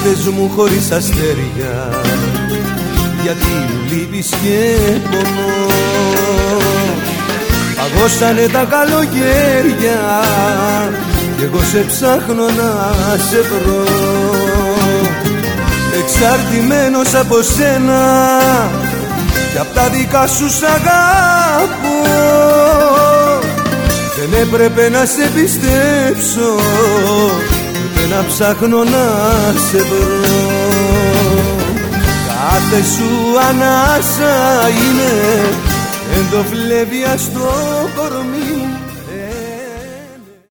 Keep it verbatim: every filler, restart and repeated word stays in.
νύχτες μου χωρίς αστέρια, γιατί λύπης και πονώ. Παγώσανε τα καλοκαίρια κι εγώ σε ψάχνω να σε βρω. Εξαρτημένος από σένα κι απ' τα δικά σου σ' αγαπώ. Δεν έπρεπε να σε πιστέψω, ούτε να ψάχνω να σε βρω. Κάθε σου ανάσα είναι εντοβλέβεια στο κορμί.